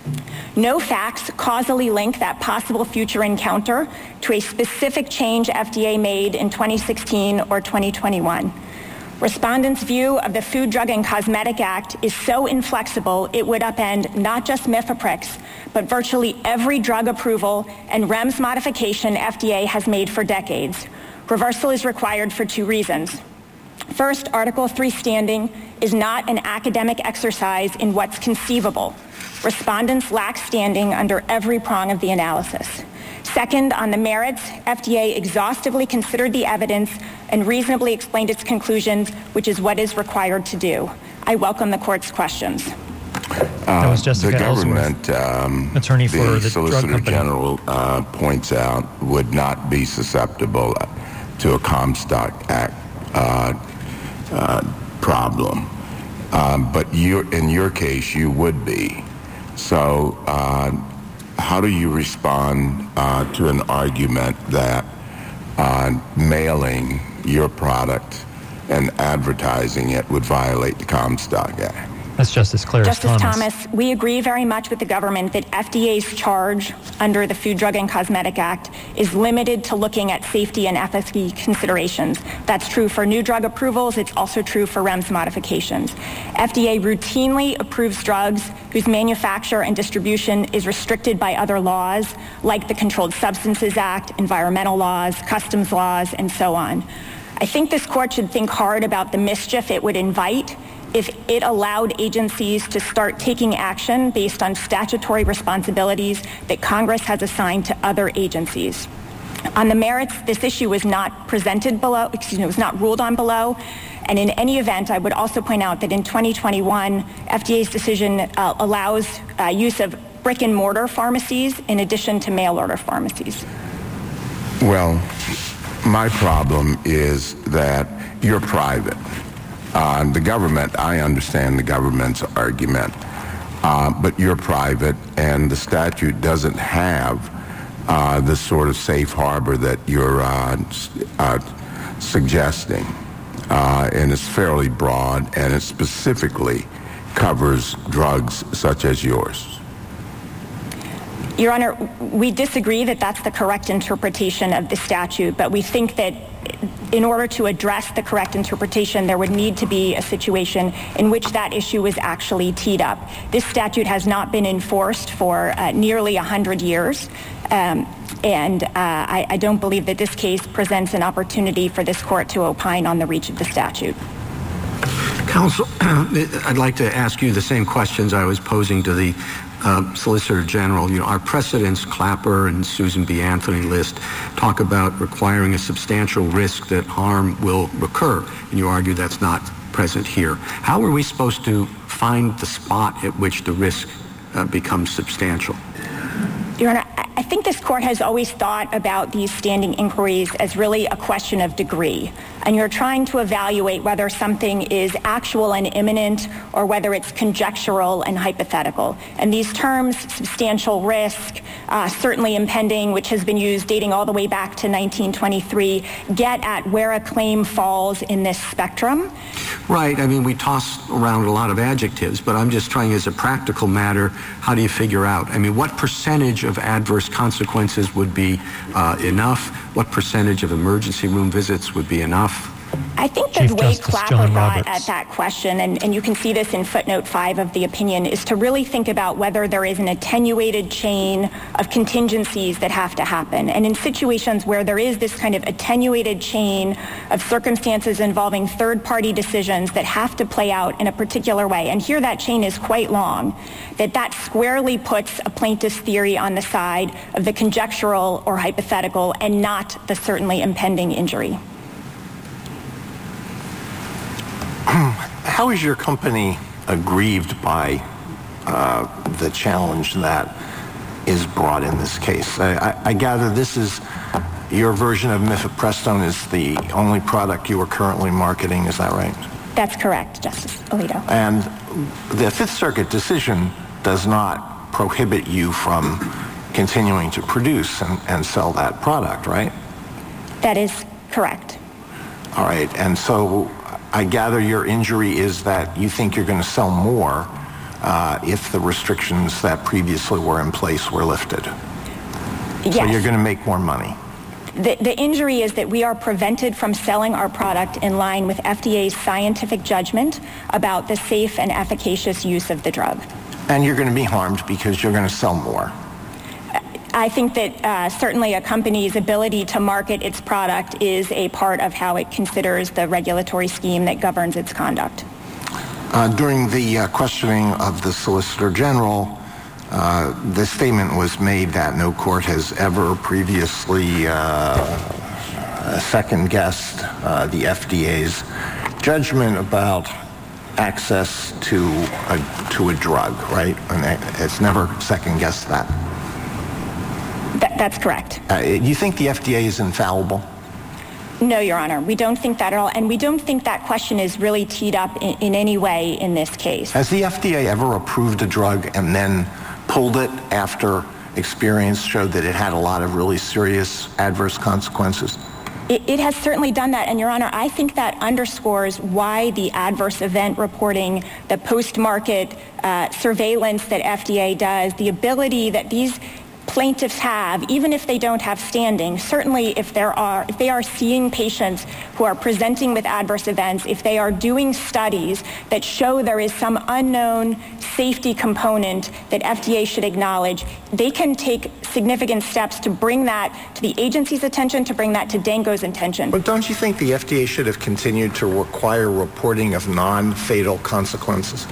No facts causally link that possible future encounter to a specific change FDA made in 2016 or 2021. Respondents' view of the Food, Drug, and Cosmetic Act is so inflexible it would upend not just Mifeprix, but virtually every drug approval and REMS modification FDA has made for decades. Reversal is required for two reasons. First, Article III standing is not an academic exercise in what's conceivable. Respondents lack standing under every prong of the analysis. Second, on the merits, FDA exhaustively considered the evidence and reasonably explained its conclusions, which is what is required to do. I welcome the court's questions. That was Jessica the government, attorney for the Solicitor drug company. General points out would not be susceptible to a Comstock Act problem. But in your case, you would be. So how do you respond to an argument that mailing your product and advertising it would violate the Comstock Act? That's Justice Claire Thomas. Justice Thomas, we agree very much with the government that FDA's charge under the Food, Drug, and Cosmetic Act is limited to looking at safety and efficacy considerations. That's true for new drug approvals. It's also true for REMS modifications. FDA routinely approves drugs whose manufacture and distribution is restricted by other laws, like the Controlled Substances Act, environmental laws, customs laws, and so on. I think this court should think hard about the mischief it would invite if it allowed agencies to start taking action based on statutory responsibilities that Congress has assigned to other agencies. On the merits, this issue was not was not ruled on below. And in any event, I would also point out that in 2021, FDA's decision allows use of brick and mortar pharmacies in addition to mail order pharmacies. Well, my problem is that you're private. The government, I understand the government's argument, but you're private, and the statute doesn't have this sort of safe harbor that you're suggesting. And it's fairly broad, and it specifically covers drugs such as yours. Your Honor, we disagree that that's the correct interpretation of the statute, but we think that in order to address the correct interpretation, there would need to be a situation in which that issue is actually teed up. This statute has not been enforced for nearly 100 years, and I don't believe that this case presents an opportunity for this court to opine on the reach of the statute. Counsel, I'd like to ask you the same questions I was posing to the Solicitor General. You know, our precedents, Clapper and Susan B. Anthony list, talk about requiring a substantial risk that harm will recur, and you argue that's not present here. How are we supposed to find the spot at which the risk becomes substantial? Your Honor, I think this court has always thought about these standing inquiries as really a question of degree. And you're trying to evaluate whether something is actual and imminent or whether it's conjectural and hypothetical. And these terms, substantial risk, certainly impending, which has been used dating all the way back to 1923, get at where a claim falls in this spectrum. Right. I mean, we toss around a lot of adjectives, but I'm just trying as a practical matter, how do you figure out? I mean, what percentage of adverse consequences would be enough? What percentage of emergency room visits would be enough? I think the way Clapper got at that question, and you can see this in footnote 5 of the opinion, is to really think about whether there is an attenuated chain of contingencies that have to happen. And in situations where there is this kind of attenuated chain of circumstances involving third-party decisions that have to play out in a particular way, and here that chain is quite long, that squarely puts a plaintiff's theory on the side of the conjectural or hypothetical and not the certainly impending injury. How is your company aggrieved by the challenge that is brought in this case? I gather this is your version of mifepristone is the only product you are currently marketing. Is that right? That's correct, Justice Alito. And the Fifth Circuit decision does not prohibit you from continuing to produce and sell that product, right? That is correct. All right. And so I gather your injury is that you think you're going to sell more if the restrictions that previously were in place were lifted. Yes. So you're going to make more money. The injury is that we are prevented from selling our product in line with FDA's scientific judgment about the safe and efficacious use of the drug. And you're going to be harmed because you're going to sell more. I think that certainly a company's ability to market its product is a part of how it considers the regulatory scheme that governs its conduct. During the questioning of the Solicitor General, the statement was made that no court has ever previously second-guessed the FDA's judgment about access to a drug, right? And it's never second-guessed that. That's correct. You think the FDA is infallible? No, Your Honor. We don't think that at all. And we don't think that question is really teed up in any way in this case. Has the FDA ever approved a drug and then pulled it after experience showed that it had a lot of really serious adverse consequences? It has certainly done that. And, Your Honor, I think that underscores why the adverse event reporting, the post-market surveillance that FDA does, the ability that these plaintiffs have, even if they don't have standing, certainly if they are seeing patients who are presenting with adverse events, if they are doing studies that show there is some unknown safety component that FDA should acknowledge, they can take significant steps to bring that to the agency's attention, to bring that to Danco's attention. But don't you think the FDA should have continued to require reporting of non-fatal consequences?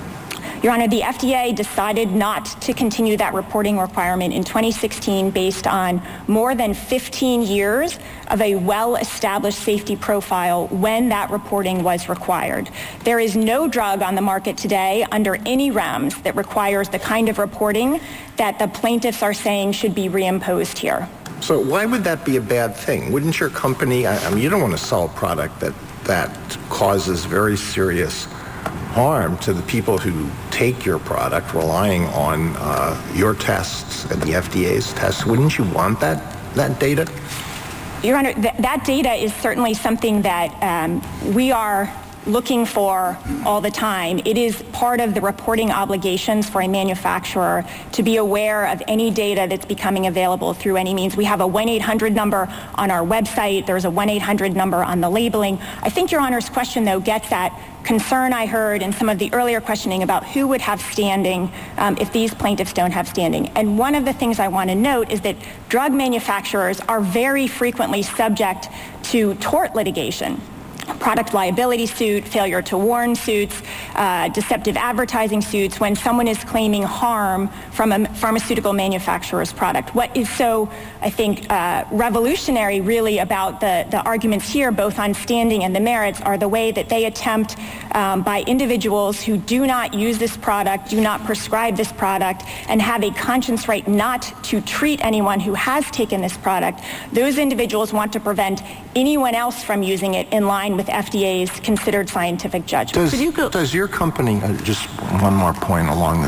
Your Honor, the FDA decided not to continue that reporting requirement in 2016 based on more than 15 years of a well-established safety profile when that reporting was required. There is no drug on the market today under any REMS that requires the kind of reporting that the plaintiffs are saying should be reimposed here. So why would that be a bad thing? Wouldn't your company, I mean, you don't want to sell a product that causes very serious harm to the people who take your product relying on your tests and the FDA's tests. Wouldn't you want that data? Your Honor, that data is certainly something that we are looking for all the time. It is part of the reporting obligations for a manufacturer to be aware of any data that's becoming available through any means. We have a 1-800 number on our website. There's a 1-800 number on the labeling. I think Your Honor's question, though, gets at concern I heard in some of the earlier questioning about who would have standing if these plaintiffs don't have standing. And one of the things I want to note is that drug manufacturers are very frequently subject to tort litigation. Product liability suit, failure to warn suits, deceptive advertising suits when someone is claiming harm from a pharmaceutical manufacturer's product. What is so, I think, revolutionary really about the arguments here, both on standing and the merits, are the way that they attempt by individuals who do not use this product, do not prescribe this product, and have a conscience right not to treat anyone who has taken this product. Those individuals want to prevent anyone else from using it in line with FDA's considered scientific judgment. Does your company, just one more point along the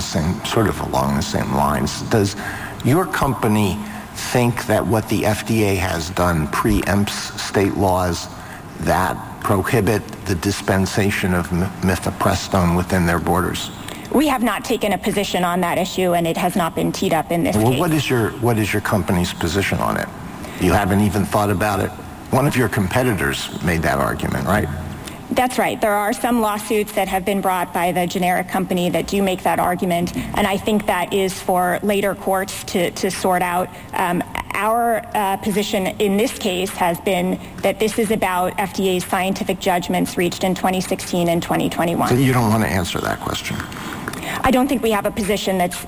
same lines, does your company think that what the FDA has done preempts state laws that prohibit the dispensation of mifepristone within their borders? We have not taken a position on that issue, and it has not been teed up in this case. What is your company's position on it? You haven't even thought about it? One of your competitors made that argument, right? That's right. There are some lawsuits that have been brought by the generic company that do make that argument, and I think that is for later courts to sort out. Our position in this case has been that this is about FDA's scientific judgments reached in 2016 and 2021. So you don't want to answer that question? I don't think we have a position that's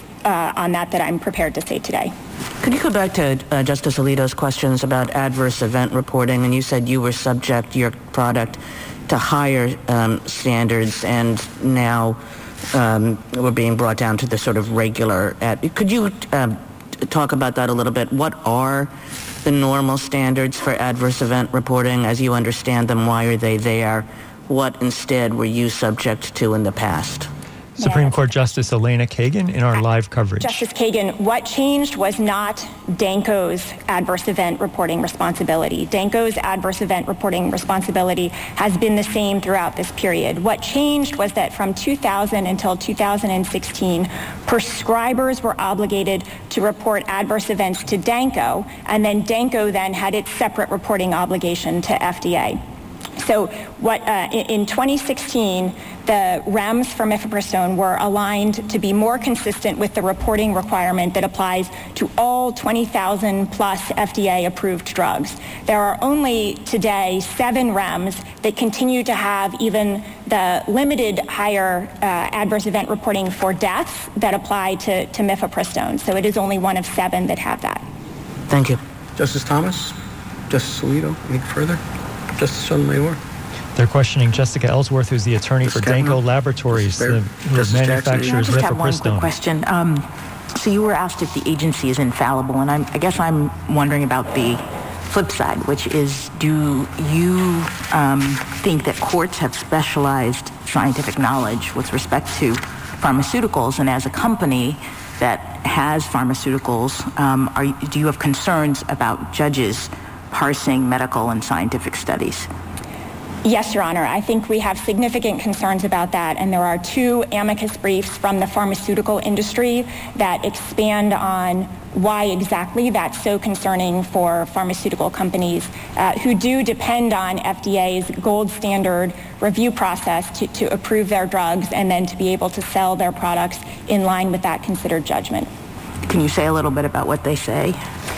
on that I'm prepared to say today. Could you go back to Justice Alito's questions about adverse event reporting? And you said you were subject, your product, to higher standards, and now we're being brought down to the sort of regular. Could you talk about that a little bit? What are the normal standards for adverse event reporting as you understand them? Why are they there? What instead were you subject to in the past? Supreme Court Justice Elena Kagan in our live coverage. Justice Kagan, what changed was not Danco's adverse event reporting responsibility. Danco's adverse event reporting responsibility has been the same throughout this period. What changed was that from 2000 until 2016, prescribers were obligated to report adverse events to Danco, and then Danco then had its separate reporting obligation to FDA. So in 2016, the REMS for mifepristone were aligned to be more consistent with the reporting requirement that applies to all 20,000 plus FDA-approved drugs. There are only today 7 REMS that continue to have even the limited higher adverse event reporting for deaths that apply to mifepristone. So it is only one of 7 that have that. Thank you. Justice Thomas? Justice Alito? Any further? Justice Sotomayor? They're questioning Jessica Ellsworth, who's the attorney for Danco Laboratories, who manufactures mifepristone. I just have one quick question. So you were asked if the agency is infallible, and I guess I'm wondering about the flip side, which is, do you think that courts have specialized scientific knowledge with respect to pharmaceuticals, and as a company that has pharmaceuticals, do you have concerns about judges parsing medical and scientific studies? Yes, Your Honor. I think we have significant concerns about that, and there are 2 amicus briefs from the pharmaceutical industry that expand on why exactly that's so concerning for pharmaceutical companies who do depend on FDA's gold standard review process to approve their drugs and then to be able to sell their products in line with that considered judgment. Can you say a little bit about what they say?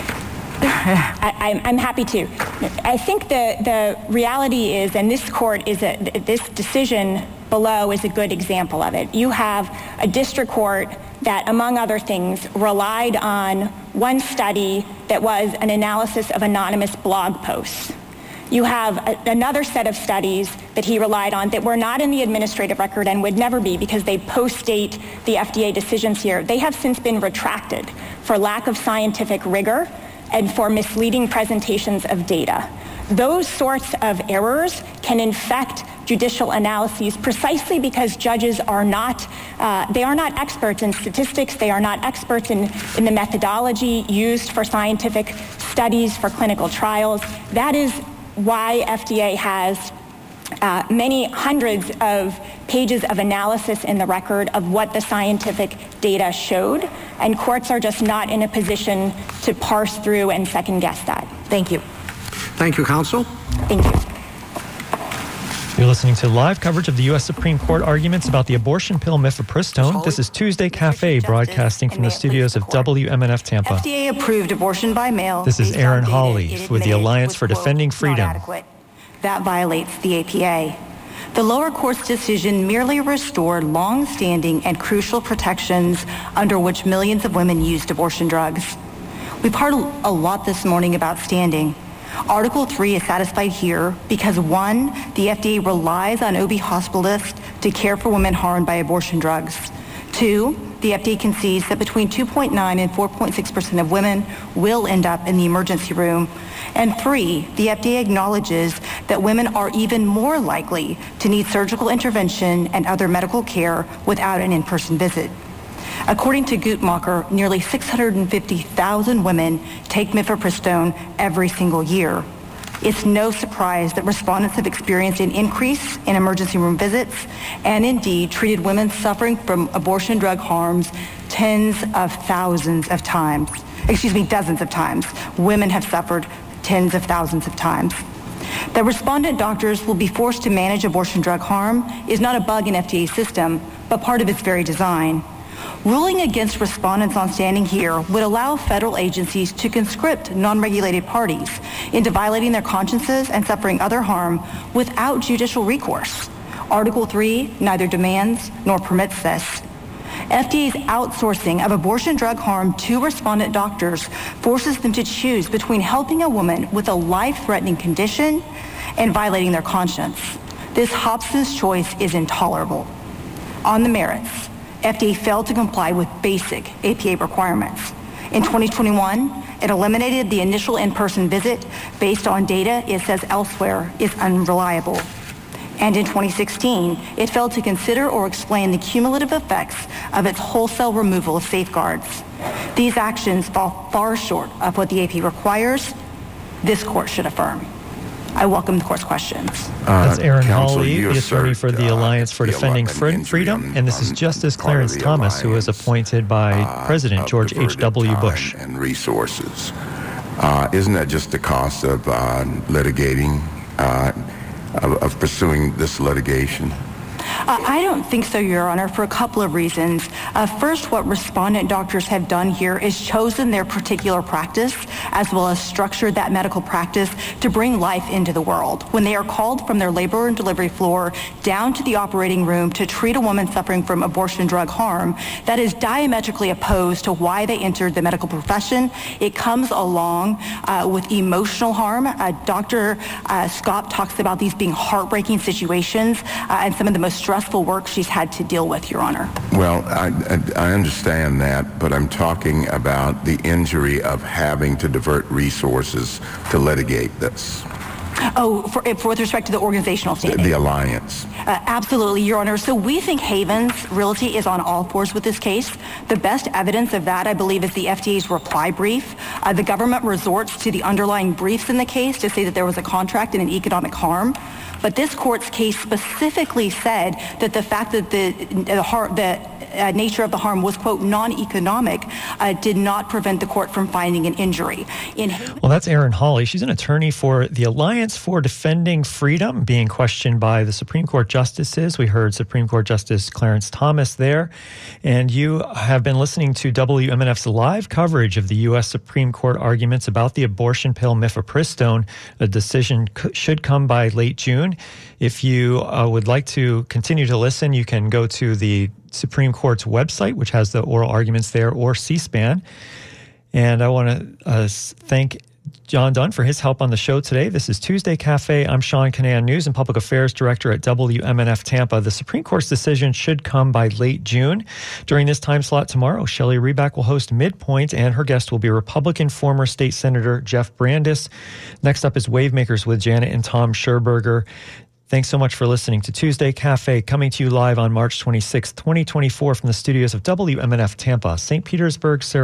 I'm happy to. I think the reality is, and this decision below is a good example of it. You have a district court that, among other things, relied on one study that was an analysis of anonymous blog posts. You have another set of studies that he relied on that were not in the administrative record and would never be because they post-date the FDA decisions here. They have since been retracted for lack of scientific rigor and for misleading presentations of data. Those sorts of errors can infect judicial analyses precisely because judges are not experts in statistics. They are not experts in the methodology used for scientific studies, for clinical trials. That is why FDA has many hundreds of pages of analysis in the record of what the scientific data showed, and courts are just not in a position to parse through and second guess that. Thank you. Thank you, counsel. Thank you. You're listening to live coverage of the U.S. Supreme Court arguments about the abortion pill mifepristone. This is Tuesday Cafe, broadcasting from the studios of WMNF Tampa. FDA approved abortion by mail. This is Aaron Hawley with the Alliance for Defending Freedom. That violates the APA. The lower court's decision merely restored long-standing and crucial protections under which millions of women used abortion drugs. We've heard a lot this morning about standing. Article 3 is satisfied here because 1, the FDA relies on OB hospitalists to care for women harmed by abortion drugs. 2, the FDA concedes that between 2.9 and 4.6% of women will end up in the emergency room. And 3, the FDA acknowledges that women are even more likely to need surgical intervention and other medical care without an in-person visit. According to Guttmacher, nearly 650,000 women take mifepristone every single year. It's no surprise that respondents have experienced an increase in emergency room visits and indeed treated women suffering from abortion drug harms dozens of times. Women have suffered tens of thousands of times. That respondent doctors will be forced to manage abortion drug harm is not a bug in FDA's system, but part of its very design. Ruling against respondents on standing here would allow federal agencies to conscript non-regulated parties into violating their consciences and suffering other harm without judicial recourse. Article 3 neither demands nor permits this. FDA's outsourcing of abortion drug harm to respondent doctors forces them to choose between helping a woman with a life-threatening condition and violating their conscience. This Hobson's choice is intolerable. On the merits, FDA failed to comply with basic APA requirements. In 2021, it eliminated the initial in-person visit based on data it says elsewhere is unreliable. And in 2016, it failed to consider or explain the cumulative effects of its wholesale removal of safeguards. These actions fall far short of what the APA requires. This court should affirm. I welcome the court's questions. That's Aaron Counsel, Hawley, the attorney for the Alliance for Defending Freedom, and this is Justice Clarence Thomas, who was appointed by President George H.W. Bush. And resources. Isn't that just the cost of litigating, of pursuing this litigation? I don't think so, Your Honor, for a couple of reasons. First, what respondent doctors have done here is chosen their particular practice as well as structured that medical practice to bring life into the world. When they are called from their labor and delivery floor down to the operating room to treat a woman suffering from abortion drug harm, that is diametrically opposed to why they entered the medical profession. It comes along with emotional harm. Dr. Scott talks about these being heartbreaking situations and some of the most stressful work she's had to deal with, Your Honor. Well, I understand that, but I'm talking about the injury of having to divert resources to litigate this. With respect to the organizational standing? The alliance. Absolutely, Your Honor. So we think Havens Realty is on all fours with this case. The best evidence of that, I believe, is the FDA's reply brief. The government resorts to the underlying briefs in the case to say that there was a contract and an economic harm. But this court's case specifically said that the fact that the nature of the harm was, quote, non-economic, did not prevent the court from finding an injury. Well, that's Erin Hawley. She's an attorney for the Alliance for Defending Freedom, being questioned by the Supreme Court justices. We heard Supreme Court Justice Clarence Thomas there. And you have been listening to WMNF's live coverage of the U.S. Supreme Court arguments about the abortion pill mifepristone. A decision should come by late June. If you would like to continue to listen, you can go to the Supreme Court's website, which has the oral arguments there, or C-SPAN. And I want to thank John Dunn for his help on the show today. This is Tuesday Cafe. I'm Sean Kinane, News and Public Affairs Director at WMNF Tampa. The Supreme Court's decision should come by late June. During this time slot tomorrow, Shelley Reback will host Midpoint, and her guest will be Republican former State Senator Jeff Brandes. Next up is Wavemakers with Janet and Tom Scherberger. Thanks so much for listening to Tuesday Cafe, coming to you live on March 26, 2024 from the studios of WMNF Tampa, St. Petersburg, Sarasota.